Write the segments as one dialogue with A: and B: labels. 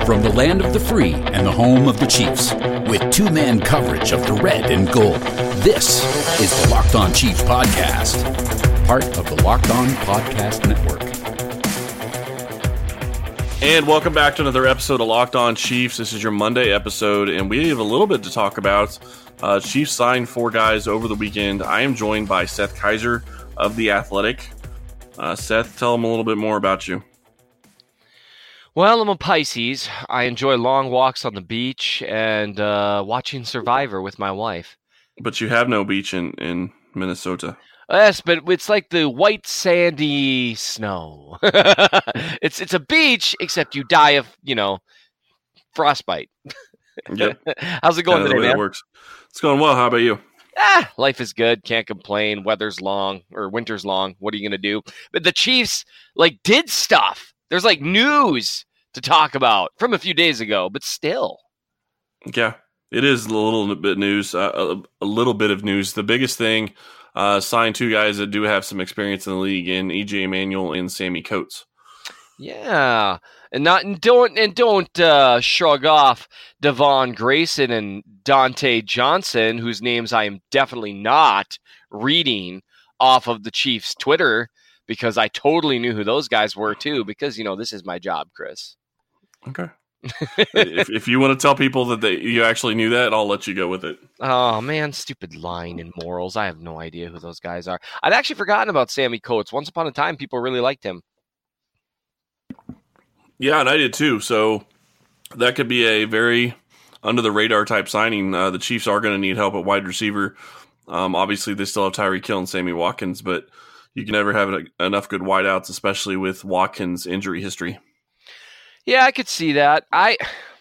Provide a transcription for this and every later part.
A: From the land of the free and the home of the Chiefs, with two-man coverage of the red and gold, this is the Locked On Chiefs podcast, part of the Locked On Podcast Network.
B: And welcome back to another episode of Locked On Chiefs. This is your Monday episode, and we have a little bit to talk about. Chiefs signed 4 guys over the weekend. I am joined by Seth Kaiser of The Athletic. Seth, tell them a little bit more about you.
C: Well, I'm a Pisces. I enjoy long walks on the beach and watching Survivor with my wife.
B: But you have no beach in Minnesota.
C: Yes, but it's like the white sandy snow. It's a beach, except you die of, frostbite.
B: Yep.
C: How's it going today, man?
B: It works. It's going well. How about you?
C: Life is good. Can't complain. Winter's long. What are you going to do? But the Chiefs, did stuff. There's, news to talk about from a few days ago, but still.
B: Yeah, it is a little bit news. A little bit of news. The biggest thing, signed 2 guys that do have some experience in the league, in EJ Manuel and Sammy Coates.
C: Yeah, don't shrug off Devon Grayson and Dante Johnson, whose names I am definitely not reading off of the Chiefs' Twitter, because I totally knew who those guys were too, because this is my job, Chris.
B: Okay. if you want to tell people that you actually knew that, I'll let you go with it.
C: Oh man, stupid line and morals. I have no idea who those guys are. I'd actually forgotten about Sammy Coates. Once upon a time, people really liked him.
B: Yeah, and I did too. So that could be a very under-the-radar type signing. The Chiefs are going to need help at wide receiver. Obviously, they still have Tyreek Hill and Sammy Watkins, but you can never have enough good wideouts, especially with Watkins' injury history.
C: Yeah, I could see that. I'm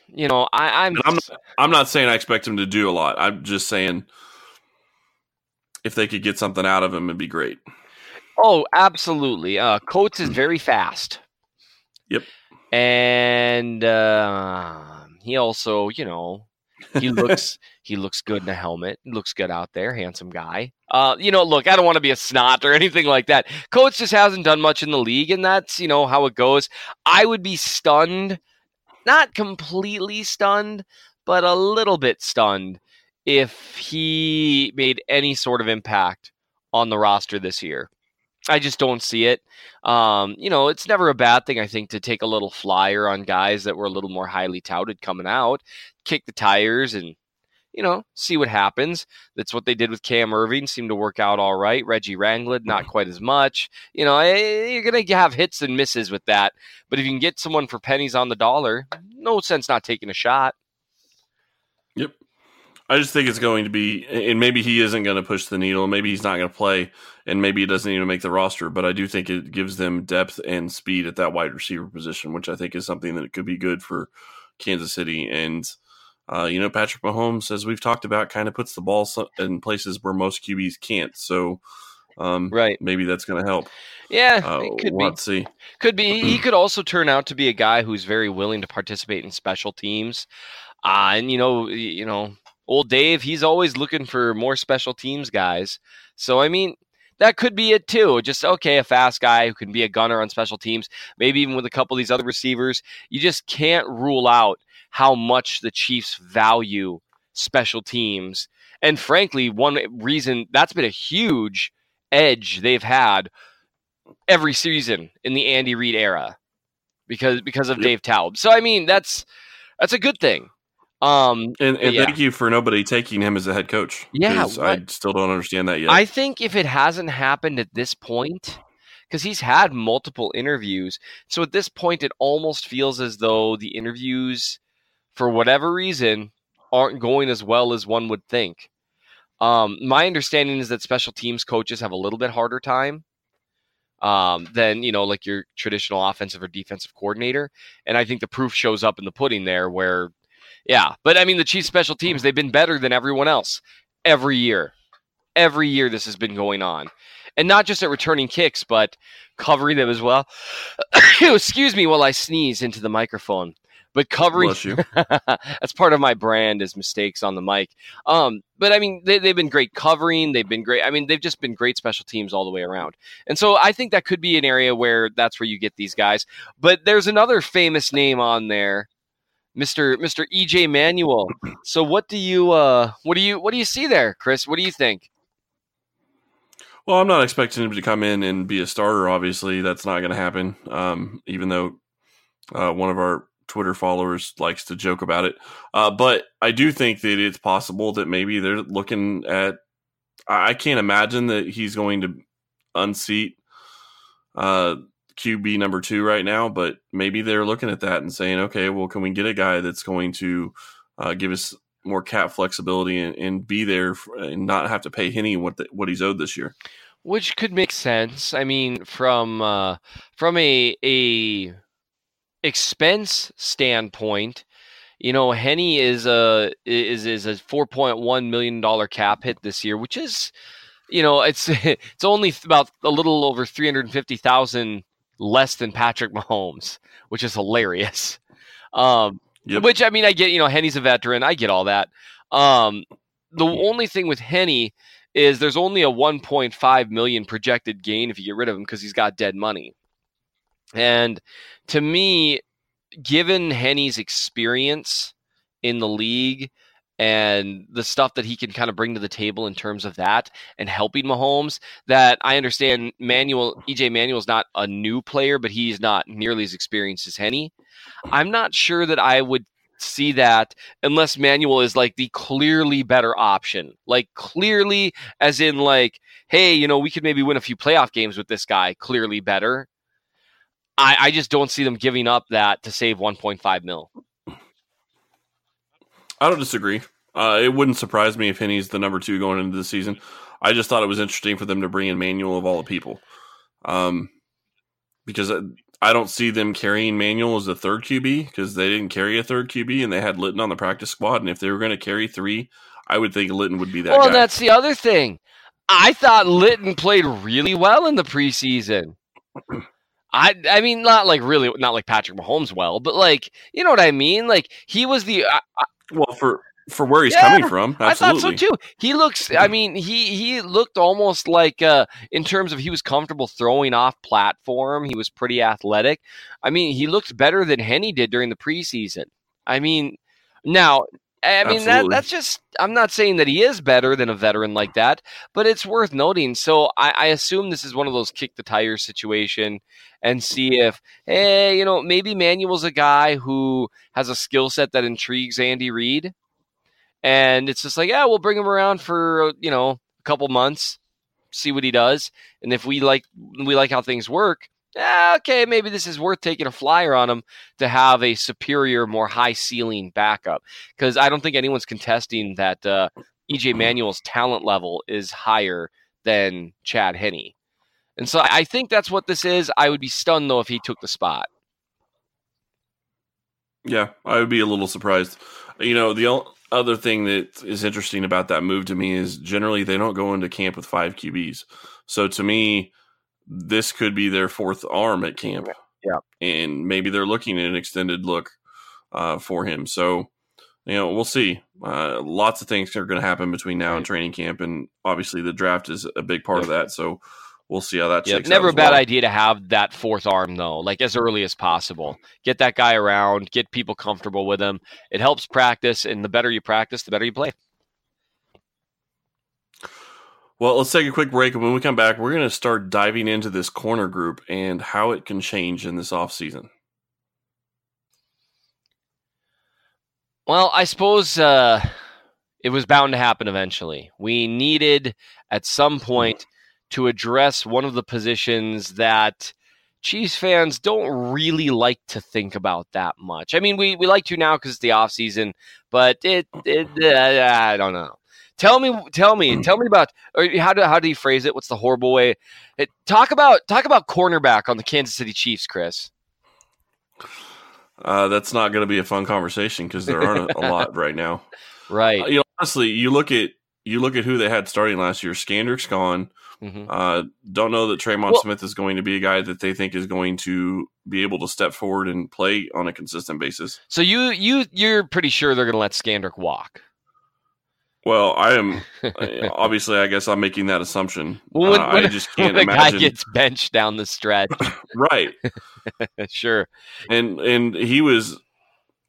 B: not saying I expect him to do a lot. I'm just saying if they could get something out of him, it'd be great.
C: Oh, absolutely. Coates is very fast.
B: Yep.
C: And he also, he looks good in a helmet. Looks good out there. Handsome guy. Look, I don't want to be a snot or anything like that. Coates just hasn't done much in the league, and that's, how it goes. I would be stunned, not completely stunned, but a little bit stunned if he made any sort of impact on the roster this year. I just don't see it. It's never a bad thing, I think, to take a little flyer on guys that were a little more highly touted coming out, kick the tires and, see what happens. That's what they did with Cam Irving. Seemed to work out all right. Reggie Rangland, not quite as much. You're going to have hits and misses with that. But if you can get someone for pennies on the dollar, no sense not taking a shot.
B: Yep. I just think it's going to be, and maybe he isn't going to push the needle, maybe he's not going to play, and maybe he doesn't even make the roster, but I do think it gives them depth and speed at that wide receiver position, which I think is something that could be good for Kansas City. And, Patrick Mahomes, as we've talked about, kind of puts the ball in places where most QBs can't. So,
C: right.
B: Maybe that's going to help.
C: Yeah, it could be.
B: Let's see.
C: Could be. He could also turn out to be a guy who's very willing to participate in special teams. Old Dave, he's always looking for more special teams guys. So, that could be it too. Just, a fast guy who can be a gunner on special teams, maybe even with a couple of these other receivers. You just can't rule out how much the Chiefs value special teams. And frankly, one reason that's been a huge edge they've had every season in the Andy Reid era because of Dave Taub. So, that's a good thing.
B: Thank you for nobody taking him as a head coach.
C: Yeah,
B: I still don't understand that yet.
C: I think if it hasn't happened at this point, because he's had multiple interviews, so at this point it almost feels as though the interviews, for whatever reason, aren't going as well as one would think. My understanding is that special teams coaches have a little bit harder time than your traditional offensive or defensive coordinator, and I think the proof shows up in the pudding there where. Yeah, but the Chiefs special teams, they've been better than everyone else every year. Every year this has been going on. And not just at returning kicks, but covering them as well. Excuse me while I sneeze into the microphone. But covering,
B: Bless you.
C: That's part of my brand is mistakes on the mic. But I mean, they've been great covering. They've been great. I mean, they've just been great special teams all the way around. And so I think that could be an area where that's where you get these guys. But there's another famous name on there Mr. EJ Manuel. So what do you see there, Chris? What do you think?
B: Well, I'm not expecting him to come in and be a starter. Obviously, that's not going to happen. Even though one of our Twitter followers likes to joke about it, but I do think that it's possible that maybe they're looking at. I can't imagine that he's going to unseat QB number 2 right now, but maybe they're looking at that and saying, okay, well, can we get a guy that's going to give us more cap flexibility and be there and not have to pay Henne what he's owed this year?
C: Which could make sense. I mean, from a expense standpoint, Henne is a $4.1 million cap hit this year, which is, it's only about a little over $350,000 less than Patrick Mahomes, which is hilarious.
B: Yep.
C: Which, I mean, I get, Henne's a veteran. I get all that. The only thing with Henne is there's only a $1.5 million projected gain if you get rid of him because he's got dead money. And to me, given Henne's experience in the league and the stuff that he can kind of bring to the table in terms of that and helping Mahomes, that I understand EJ Manuel's not a new player, but he's not nearly as experienced as Henne. I'm not sure that I would see that unless Manuel is like the clearly better option. Like clearly as in like, hey, we could maybe win a few playoff games with this guy, clearly better. I just don't see them giving up that to save $1.5 million.
B: I don't disagree. It wouldn't surprise me if Henne's the number 2 going into the season. I just thought it was interesting for them to bring in Manuel of all the people. Because I don't see them carrying Manuel as a third QB because they didn't carry a third QB and they had Litton on the practice squad. And if they were going to carry 3, I would think Litton would be that guy.
C: Well, that's the other thing. I thought Litton played really well in the preseason. I mean, not like Patrick Mahomes well, but like, you know what I mean? Like he was the
B: well for where he's coming from. Absolutely.
C: I thought so too. He looks. I mean, he looked almost like in terms of he was comfortable throwing off platform. He was pretty athletic. I mean, he looked better than Henne did during the preseason. I mean, now. I mean, that's just, I'm not saying that he is better than a veteran like that, but it's worth noting. So I assume this is one of those kick the tires situation and see if, hey, maybe Manuel's a guy who has a skill set that intrigues Andy Reid. And it's just like, yeah, we'll bring him around for, a couple months, see what he does. And if we like how things work, okay, maybe this is worth taking a flyer on him to have a superior, more high-ceiling backup. Because I don't think anyone's contesting that EJ Manuel's talent level is higher than Chad Henne. And so I think that's what this is. I would be stunned, though, if he took the spot.
B: Yeah, I would be a little surprised. The other thing that is interesting about that move to me is generally they don't go into camp with 5 QBs. So to me, this could be their 4th arm at camp.
C: Yeah.
B: And maybe they're looking at an extended look for him. So, we'll see. Lots of things are going to happen between now and training camp. And obviously the draft is a big part of that. So we'll see how that shakes out.
C: Never a bad idea to have that 4th arm, though, like as early as possible. Get that guy around, get people comfortable with him. It helps practice. And the better you practice, the better you play.
B: Well, let's take a quick break, and when we come back, we're going to start diving into this corner group and how it can change in this offseason.
C: Well, I suppose it was bound to happen eventually. We needed, at some point, to address one of the positions that Chiefs fans don't really like to think about that much. I mean, we like to now because it's the offseason, but I don't know. Tell me about, or how do you phrase it? What's the horrible way? Talk about cornerback on the Kansas City Chiefs, Chris.
B: That's not going to be a fun conversation because there aren't a lot right now.
C: Right.
B: Honestly, you look at who they had starting last year. Skandrick's gone.
C: Mm-hmm.
B: Don't know that Tremont Smith is going to be a guy that they think is going to be able to step forward and play on a consistent basis.
C: So you're pretty sure they're going to let Skandrick walk.
B: Well, I am obviously. I guess I'm making that assumption.
C: I
B: just can't
C: when
B: imagine.
C: Guy gets benched down the stretch,
B: Right?
C: Sure.
B: And he was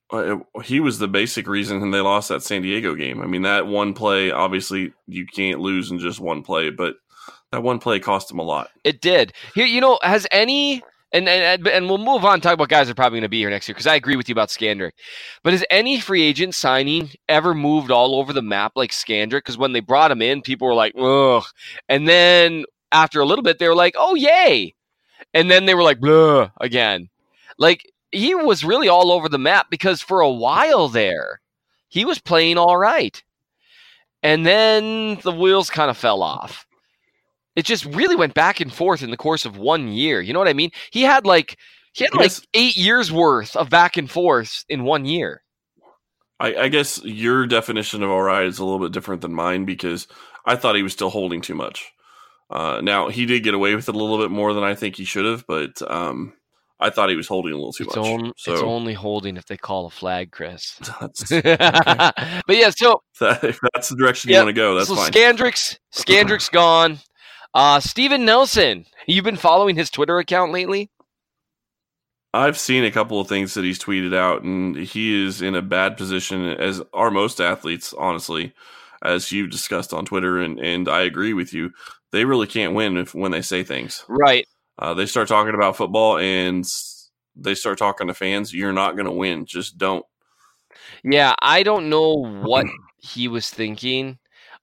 B: he was the basic reason they lost that San Diego game. I mean, that one play, obviously you can't lose in just one play, but that one play cost them a lot.
C: It did. Here, has any and we'll move on and talk about guys that are probably going to be here next year because I agree with you about Skandrick. But has any free agent signing ever moved all over the map like Skandrick? Because when they brought him in, people were like, ugh. And then after a little bit, they were like, oh, yay. And then they were like, blah, again. Like, he was really all over the map because for a while there, he was playing all right. And then the wheels kind of fell off. It just really went back and forth in the course of 1 year. You know what I mean? He had like 8 years worth of back and forth in 1 year.
B: I guess your definition of all right is a little bit different than mine because I thought he was still holding too much. Now, he did get away with it a little bit more than I think he should have, but I thought he was holding a little too much.
C: It's only holding if they call a flag, Chris.
B: Okay.
C: But yeah, so
B: if that's the direction you want to go, that's fine.
C: Skandrick's gone. Steven Nelson, you've been following his Twitter account lately?
B: I've seen a couple of things that he's tweeted out, and he is in a bad position, as are most athletes, honestly, as you've discussed on Twitter, and I agree with you. They really can't win when they say things.
C: Right.
B: They start talking about football, and they start talking to fans. You're not going to win. Just don't. Yeah,
C: I don't know what he was thinking.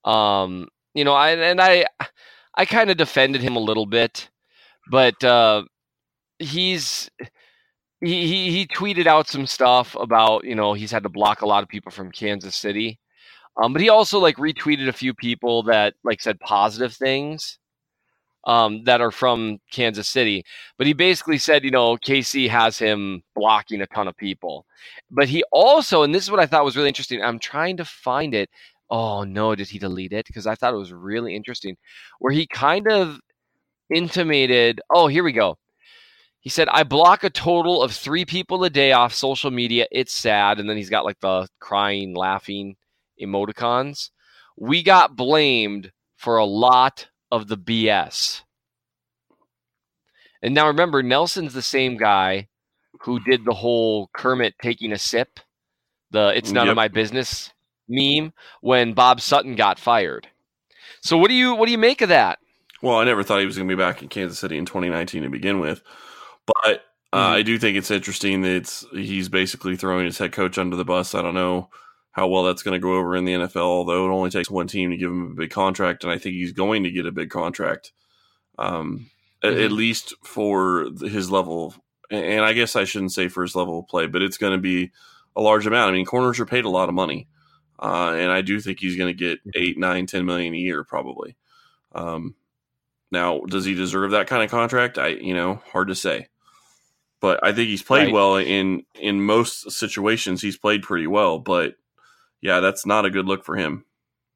C: I kind of defended him a little bit, but he tweeted out some stuff about, he's had to block a lot of people from Kansas City. But he also retweeted a few people that said positive things that are from Kansas City. But he basically said, KC has him blocking a ton of people. But he also, and this is what I thought was really interesting, I'm trying to find it. Oh, no, did he delete it? Because I thought it was really interesting, where he kind of intimated, oh, here we go. He said, I block a total of 3 people a day off social media. It's sad. And then he's got the crying, laughing emoticons. We got blamed for a lot of the BS. And now remember, Nelson's the same guy who did the whole Kermit taking a sip, the it's none of my business meme when Bob Sutton got fired. So what do you make of that?
B: Well, I never thought he was going to be back in Kansas City in 2019 to begin with, but I do think it's interesting that he's basically throwing his head coach under the bus. I don't know how well that's going to go over in the NFL, although it only takes one team to give him a big contract, and I think he's going to get a big contract, at least for his level. And I guess I shouldn't say for his level of play, but it's going to be a large amount. I mean, corners are paid a lot of money. And I do think he's going to get 8, 9, 10 million a year probably. Now, does he deserve that kind of contract? Hard to say. But I think he's played well in most situations. He's played pretty well, but yeah, that's not a good look for him.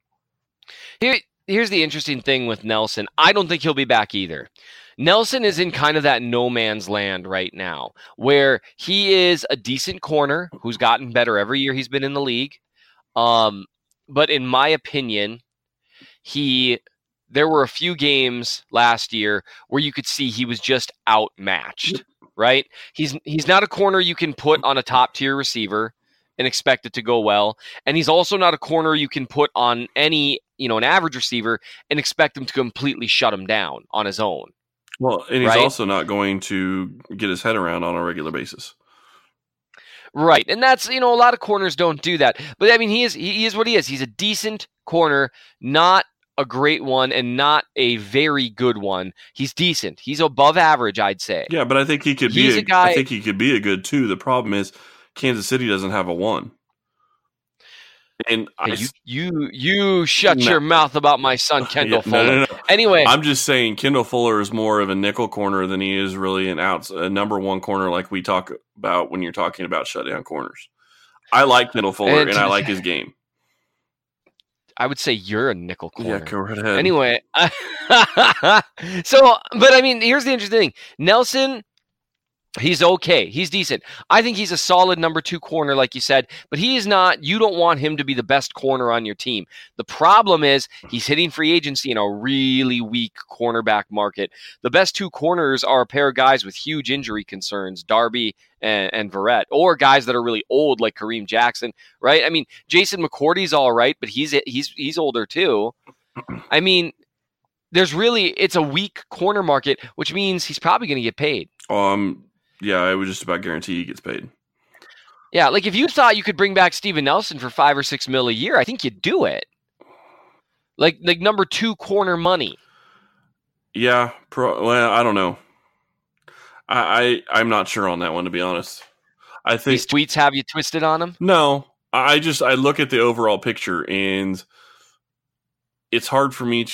C: Here's the interesting thing with Nelson. I don't think he'll be back either. Nelson is in kind of that no man's land right now, where he is a decent corner who's gotten better every year he's been in the league. But in my opinion, there were a few games last year where you could see he was just outmatched, right? He's not a corner you can put on a top tier receiver and expect it to go well. And he's also not a corner you can put on any, an average receiver and expect him to completely shut him down on his own.
B: Well, and he's also not going to get his head around on a regular basis.
C: Right. And that's, a lot of corners don't do that. But I mean, he is what he is. He's a decent corner, not a great one and not a very good one. He's decent. He's above average, I'd say.
B: Yeah, but I think he could be I think he could be a good 2. The problem is Kansas City doesn't have a 1. And
C: you shut your mouth about my son Kendall Fuller.
B: No.
C: Anyway,
B: I'm just saying Kendall Fuller is more of a nickel corner than he is really a number 1 corner like we talk about when you're talking about shutdown corners. I like Kendall Fuller and I like his game.
C: I would say you're a nickel corner.
B: Yeah, go right ahead.
C: Anyway, but I mean, here's the interesting thing. Nelson, He's okay. He's decent. I think he's a solid number 2 corner, like you said, but he is not, you don't want him to be the best corner on your team. The problem is he's hitting free agency in a really weak cornerback market. The best 2 corners are a pair of guys with huge injury concerns, Darby and Verrett, or guys that are really old like Kareem Jackson, right? I mean, Jason McCourty's all right, but he's older too. I mean, it's a weak corner market, which means he's probably going to get paid.
B: Yeah, I would just about guarantee he gets paid.
C: Yeah, like if you thought you could bring back Steven Nelson for $5 or $6 million a year, I think you'd do it. Like number 2 corner money.
B: Yeah, well, I don't know. I'm not sure on that one, to be honest. I think
C: these tweets have you twisted on him.
B: No, I look at the overall picture, and it's hard for me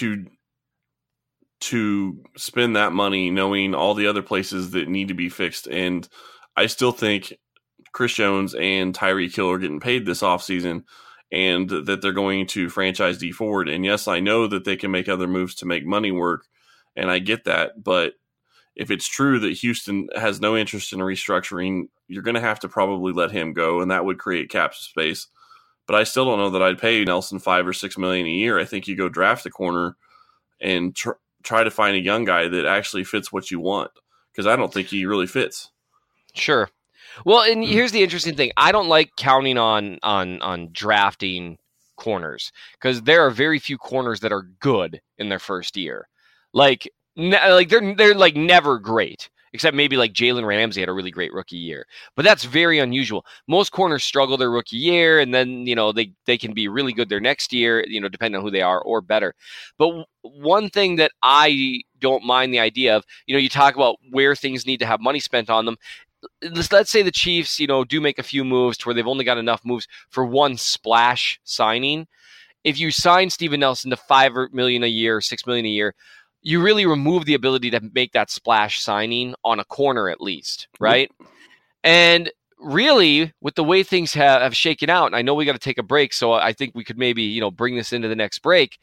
B: to spend that money knowing all the other places that need to be fixed. And I still think Chris Jones and Tyreek Hill are getting paid this offseason, and that they're going to franchise Dee Ford. And yes, I know that they can make other moves to make money work, and I get that. But if it's true that Houston has no interest in restructuring, you're going to have to probably let him go, and that would create cap space. But I still don't know that I'd pay Nelson $5 or $6 million a year. I think you go draft a corner and try to find a young guy that actually fits what you want, because I don't think he really fits.
C: Sure. Well, and here's the interesting thing. I don't like counting on drafting corners, because there are very few corners that are good in their first year. Like they're like never great, except maybe like Jalen Ramsey had a really great rookie year. But that's very unusual. Most corners struggle their rookie year, and then, they can be really good their next year, depending on who they are, or better. But one thing that I don't mind the idea of, you talk about where things need to have money spent on them. Let's say the Chiefs, do make a few moves to where they've only got enough moves for one splash signing. If you sign Steven Nelson to $5 million a year, $6 million a year, you really remove the ability to make that splash signing on a corner at least, right? Mm-hmm. And really, with the way things have shaken out, and I know we got to take a break, so I think we could maybe, bring this into the next break.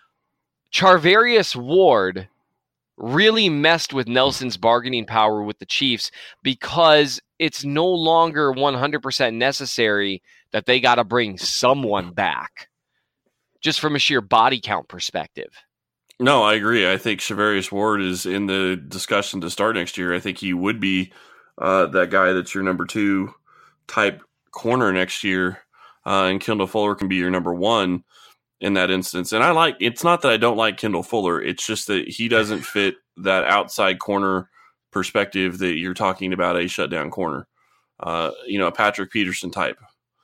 C: Charvarius Ward really messed with Nelson's bargaining power with the Chiefs, because it's no longer 100% necessary that they got to bring someone back, just from a sheer body count perspective.
B: No, I agree. I think Charvarius Ward is in the discussion to start next year. I think he would be that guy that's your number 2 type corner next year, and Kendall Fuller can be your number 1 in that instance. And it's not that I don't like Kendall Fuller. It's just that he doesn't fit that outside corner perspective that you're talking about, a shutdown corner, a Patrick Peterson type.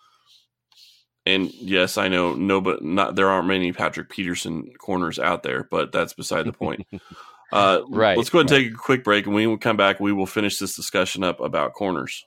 B: And yes, I know there aren't many Patrick Peterson corners out there, but that's beside the point. Right. Let's go ahead and take a quick break, and when we come back, we will finish this discussion up about corners.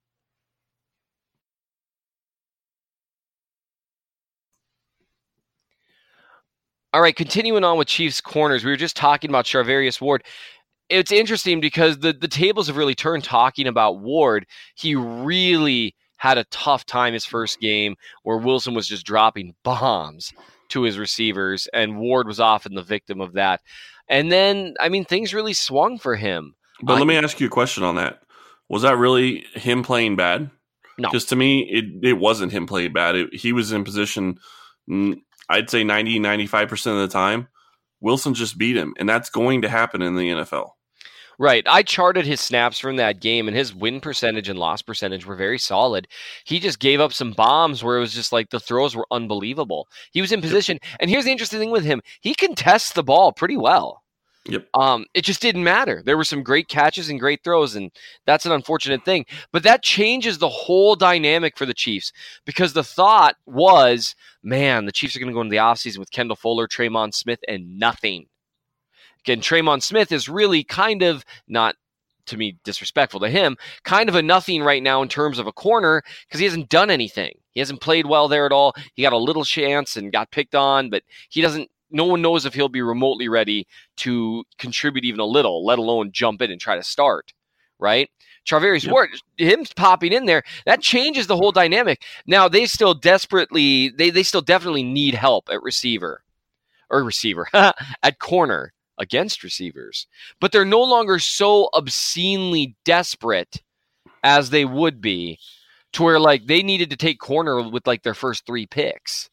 C: All right, continuing on with Chiefs corners, we were just talking about Charvarius Ward. It's interesting because the tables have really turned talking about Ward. He really had a tough time his first game, where Wilson was just dropping bombs to his receivers, and Ward was often the victim of that. And then, things really swung for him.
B: But let me ask you a question on that. Was that really him playing bad?
C: No.
B: Because to me, it wasn't him playing bad. He was in position, I'd say 90, 95% of the time. Wilson just beat him, and that's going to happen in the NFL.
C: Right. I charted his snaps from that game, and his win percentage and loss percentage were very solid. He just gave up some bombs where it was just like the throws were unbelievable. He was in position. And here's the interesting thing with him. He contests the ball pretty well.
B: Yep.
C: It just didn't matter. There were some great catches and great throws, and that's an unfortunate thing. But that changes the whole dynamic for the Chiefs, because the thought was, man, the Chiefs are going to go into the offseason with Kendall Fuller, Tremon Smith, and nothing. Again, Tremon Smith is really kind of, not to me disrespectful to him, kind of a nothing right now in terms of a corner, because he hasn't done anything. He hasn't played well there at all. He got a little chance and got picked on, but no one knows if he'll be remotely ready to contribute even a little, let alone jump in and try to start, right? Charvarius Ward, him popping in there, that changes the whole dynamic. Now, they still definitely need help at at corner. against receivers, but they're no longer so obscenely desperate as they would be, to where like they needed to take corner with like their first 3 picks,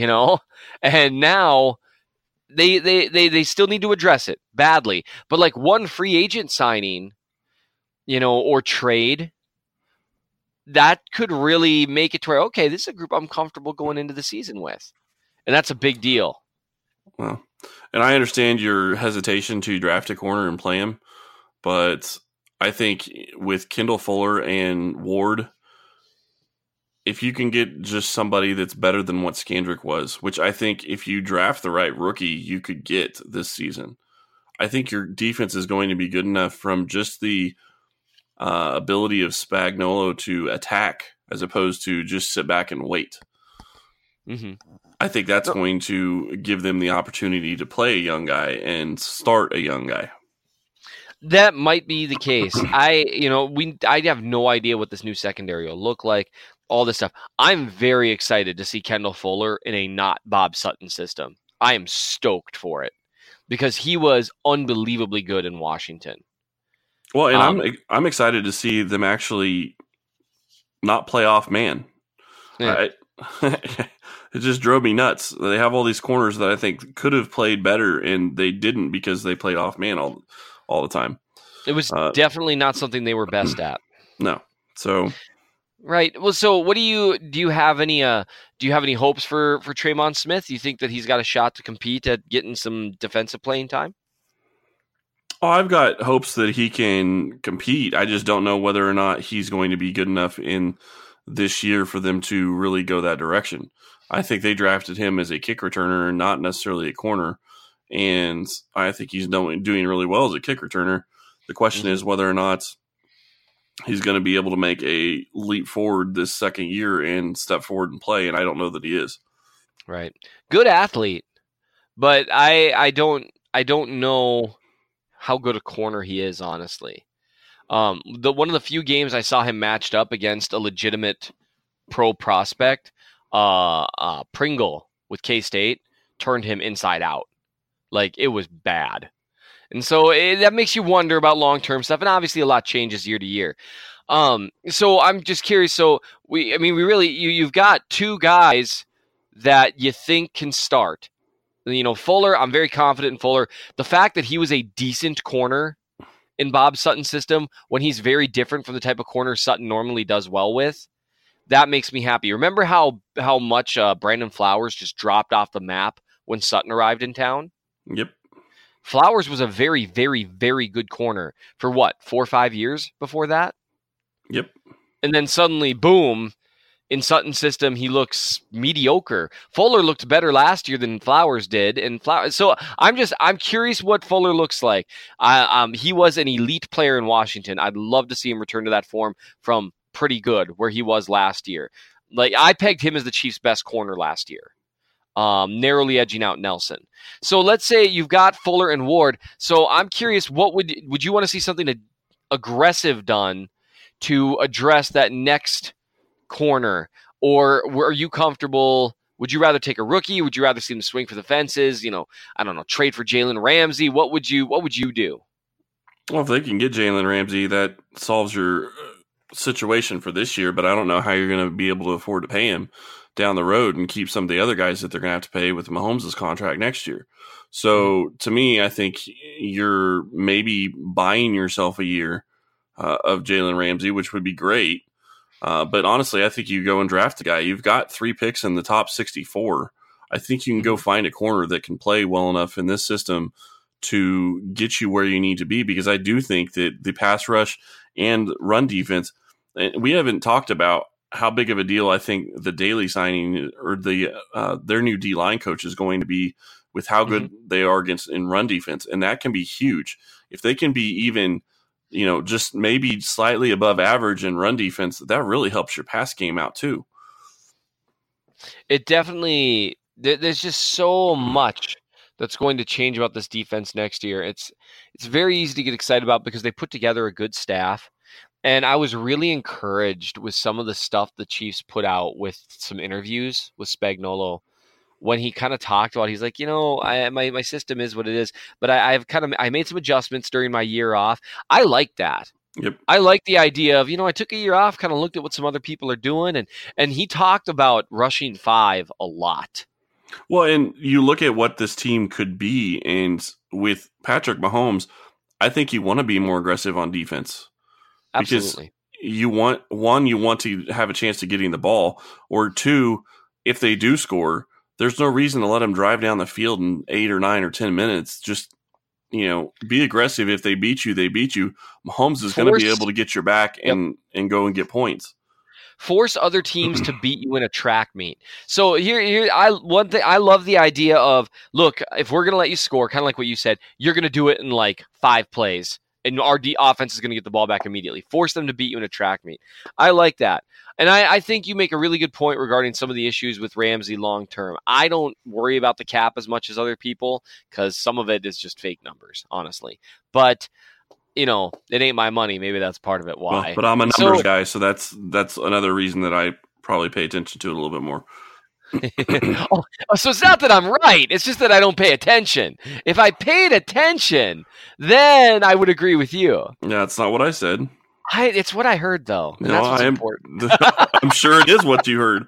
C: and now they still need to address it badly. But like one free agent signing, or trade, that could really make it to where, okay, this is a group I'm comfortable going into the season with. And that's a big deal.
B: Well, and I understand your hesitation to draft a corner and play him, but I think with Kendall Fuller and Ward, if you can get just somebody that's better than what Scandrick was, which I think if you draft the right rookie, you could get this season, I think your defense is going to be good enough from just the ability of Spagnuolo to attack as opposed to just sit back and wait.
C: Mm-hmm.
B: I think that's going to give them the opportunity to play a young guy and start a young guy.
C: That might be the case. I have no idea what this new secondary will look like, all this stuff. I'm very excited to see Kendall Fuller in a not Bob Sutton system. I am stoked for it because he was unbelievably good in Washington.
B: Well, and I'm excited to see them actually not play off man.
C: Yeah.
B: It just drove me nuts. They have all these corners that I think could have played better, and they didn't because they played off man all the time.
C: It was definitely not something they were best at.
B: No. So
C: right. Well, so what do you have any hopes for Tremon Smith? Do you think that he's got a shot to compete at getting some defensive playing time?
B: Oh, I've got hopes that he can compete. I just don't know whether or not he's going to be good enough in this year for them to really go that direction. I think they drafted him as a kick returner and not necessarily a corner. And I think he's doing really well as a kick returner. The question is whether or not he's going to be able to make a leap forward this second year and step forward and play. And I don't know that he is.
C: Right. Good athlete, but I don't know how good a corner he is, honestly. One of the few games I saw him matched up against a legitimate pro prospect, Pringle with K-State, turned him inside out. Like, it was bad. And so that makes you wonder about long-term stuff. And obviously a lot changes year to year. So I'm just curious. So you've got 2 guys that you think can start. Fuller, I'm very confident in Fuller. The fact that he was a decent corner in Bob Sutton's system when he's very different from the type of corner Sutton normally does well with, that makes me happy. Remember how much Brandon Flowers just dropped off the map when Sutton arrived in town?
B: Yep.
C: Flowers was a very, very, very good corner for 4 or 5 years before that?
B: Yep.
C: And then suddenly, boom, in Sutton's system, he looks mediocre. Fuller looked better last year than Flowers did. So I'm curious what Fuller looks like. He was an elite player in Washington. I'd love to see him return to that form from pretty good where he was last year. Like, I pegged him as the Chiefs' best corner last year, narrowly edging out Nelson. So let's say you've got Fuller and Ward. So I'm curious, what would you want to see something aggressive done to address that next corner? Or are you comfortable? Would you rather take a rookie? Would you rather see him swing for the fences? I don't know, trade for Jalen Ramsey. What would you do?
B: Well, if they can get Jalen Ramsey, that solves your situation for this year, but I don't know how you're going to be able to afford to pay him down the road and keep some of the other guys that they're going to have to pay with Mahomes' contract next year. So to me, I think you're maybe buying yourself a year of Jalen Ramsey, which would be great. But honestly, I think you go and draft a guy. You've got 3 picks in the top 64. I think you can go find a corner that can play well enough in this system to get you where you need to be, because I do think that the pass rush and run defense, we haven't talked about how big of a deal I think the Daly signing or their new D-line coach is going to be with how good they are in run defense. And that can be huge. If they can be even, just maybe slightly above average in run defense, that really helps your pass game out too.
C: It definitely, there's just so much that's going to change about this defense next year. It's very easy to get excited about because they put together a good staff. And I was really encouraged with some of the stuff the Chiefs put out with some interviews with Spagnuolo when he kind of talked about, he's like, my system is what it is, but I made some adjustments during my year off. I like that.
B: Yep.
C: I like the idea of, I took a year off, kind of looked at what some other people are doing, and he talked about rushing 5 a lot.
B: Well, and you look at what this team could be, and with Patrick Mahomes, I think you want to be more aggressive on defense.
C: Absolutely.
B: Because you want to have a chance to getting the ball, or 2, if they do score, there's no reason to let them drive down the field in 8 or 9 or 10 minutes. Just be aggressive. If they beat you, they beat you. Mahomes is going to be able to get your back and go and get points.
C: Force other teams to beat you in a track meet. So I love the idea of, look, if we're going to let you score, kind of like what you said, you're going to do it in like 5 plays, and our offense is going to get the ball back immediately. Force them to beat you in a track meet. I like that. And I think you make a really good point regarding some of the issues with Ramsey long term. I don't worry about the cap as much as other people because some of it is just fake numbers, honestly. But, it ain't my money. Maybe that's part of it. Why?
B: Well, but I'm a numbers guy, so that's another reason that I probably pay attention to it a little bit more.
C: So it's not that I'm right. It's just that I don't pay attention. If I paid attention, then I would agree with you.
B: Yeah, that's not what I said.
C: It's what I heard, though. And that's what's important.
B: I'm sure it is what you heard.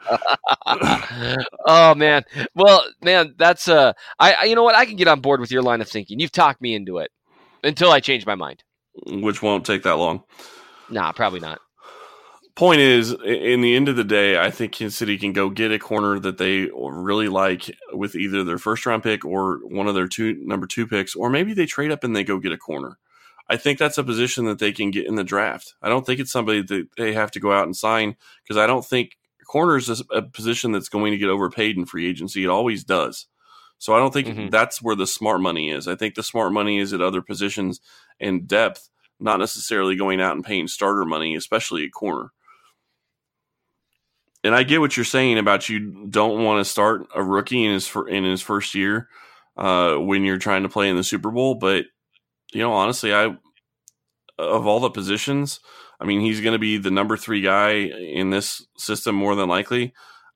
C: Oh, man. Well, man, that's you know what? I can get on board with your line of thinking. You've talked me into it until I change my mind.
B: Which won't take that long.
C: Nah, probably not.
B: Point is, in the end of the day, I think Kansas City can go get a corner that they really like with either their first-round pick or one of their number 2 picks, or maybe they trade up and they go get a corner. I think that's a position that they can get in the draft. I don't think it's somebody that they have to go out and sign, because I don't think corner is a position that's going to get overpaid in free agency. It always does. So I don't think that's where the smart money is. I think the smart money is at other positions and depth, not necessarily going out and paying starter money, especially at corner. And I get what you're saying about you don't want to start a rookie in his first year when you're trying to play in the Super Bowl. But, honestly, of all the positions, I mean, he's going to be the number 3 guy in this system more than likely.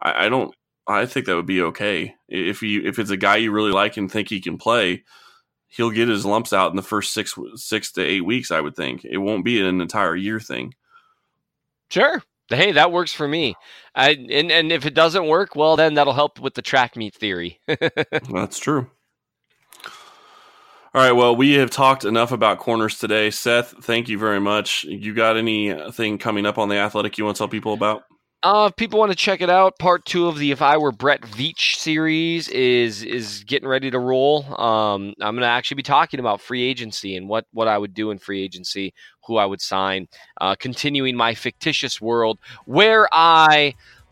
B: I think that would be okay. If it's a guy you really like and think he can play, he'll get his lumps out in the first 6 to 8 weeks, I would think. It won't be an entire year thing.
C: Sure. Hey, that works for me. And if it doesn't work, well, then that'll help with the track meet theory.
B: That's true. All right, well, we have talked enough about corners today. Seth, thank you very much. You got anything coming up on The Athletic you want to tell people about?
C: If people want to check it out, part 2 of the If I Were Brett Veach series is getting ready to roll. I'm going to actually be talking about free agency and what I would do in free agency, who I would sign, continuing my fictitious world where I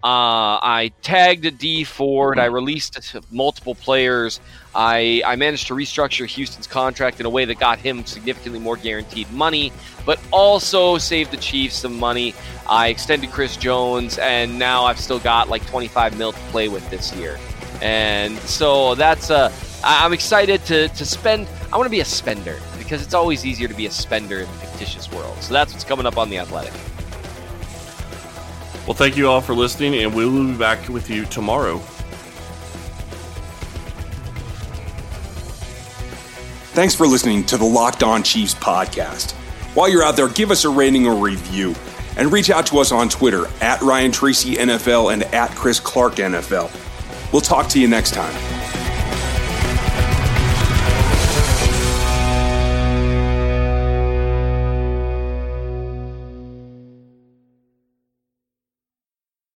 C: tagged Dee Ford. I released multiple players. I managed to restructure Houston's contract in a way that got him significantly more guaranteed money, but also saved the Chiefs some money. I extended Chris Jones, and now I've still got like $25 million to play with this year. And so that's I'm excited to spend. I want to be a spender because it's always easier to be a spender in the fictitious world. So that's what's coming up on The Athletic.
B: Well, thank you all for listening, and we will be back with you tomorrow.
D: Thanks for listening to the Locked On Chiefs podcast. While you're out there, give us a rating or review, and reach out to us on Twitter @Ryan Tracy NFL and @Chris Clark NFL. We'll talk to you next time.